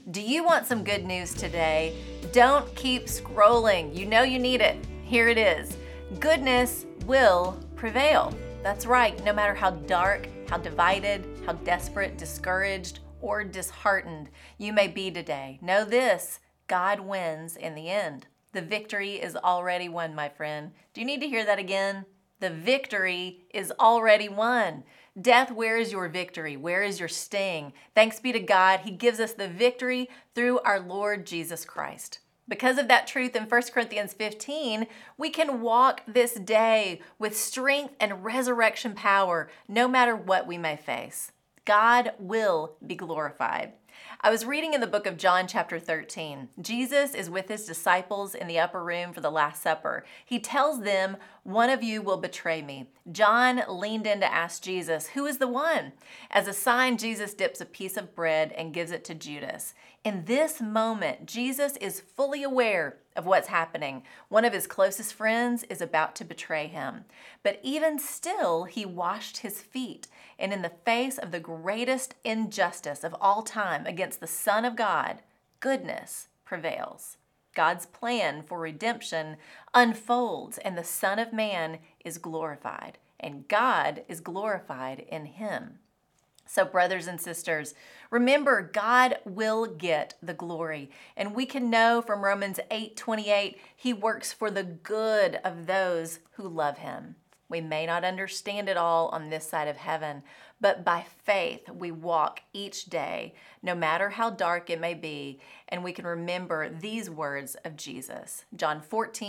Do you want some good news today? Don't keep scrolling. You know you need it. Here it is. Goodness will prevail. That's right. No matter how dark, how divided, how desperate, discouraged, or disheartened you may be today, know this: God wins in the end. The victory is already won, my friend. Do you need to hear that again? The victory is already won. Death, where is your victory? Where is your sting? Thanks be to God, He gives us the victory through our Lord Jesus Christ. Because of that truth in 1 Corinthians 15, we can walk this day with strength and resurrection power, no matter what we may face. God will be glorified. I was reading in the book of John chapter 13. Jesus is with his disciples in the upper room for the Last Supper. He tells them, "One of you will betray me." John leaned in to ask Jesus, "Who is the one?" As a sign, Jesus dips a piece of bread and gives it to Judas. In this moment, Jesus is fully aware of what's happening. One of his closest friends is about to betray him. But even still, he washed his feet. And in the face of the greatest injustice of all time against the Son of God, goodness prevails. God's plan for redemption unfolds, and the Son of Man is glorified, and God is glorified in him. So, brothers and sisters, remember, God will get the glory. And we can know from Romans 8:28, He works for the good of those who love Him. We may not understand it all on this side of heaven, but by faith we walk each day, no matter how dark it may be, and we can remember these words of Jesus. John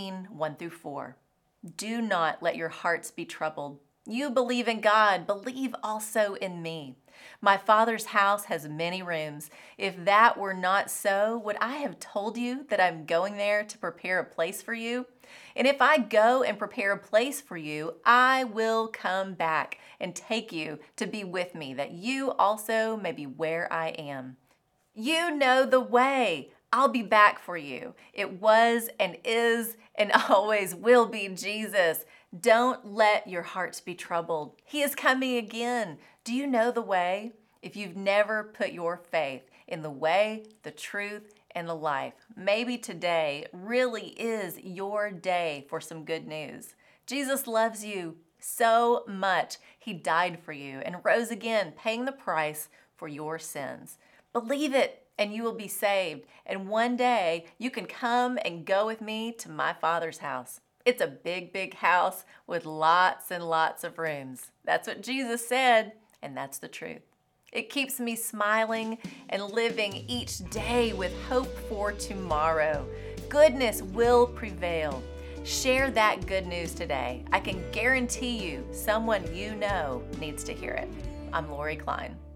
14:1-4. Do not let your hearts be troubled. You believe in God, believe also in me. My Father's house has many rooms. If that were not so, would I have told you that I'm going there to prepare a place for you? And if I go and prepare a place for you, I will come back and take you to be with me, that you also may be where I am. You know the way. I'll be back for you. It was and is and always will be Jesus. Don't let your hearts be troubled. He is coming again. Do you know the way? If you've never put your faith in the way, the truth, and the life, maybe today really is your day for some good news. Jesus loves you so much. He died for you and rose again, paying the price for your sins. Believe it, and you will be saved. And one day you can come and go with me to my Father's house. It's a big, big house with lots and lots of rooms. That's what Jesus said, and that's the truth. It keeps me smiling and living each day with hope for tomorrow. Goodness will prevail. Share that good news today. I can guarantee you someone you know needs to hear it. I'm Lori Klein.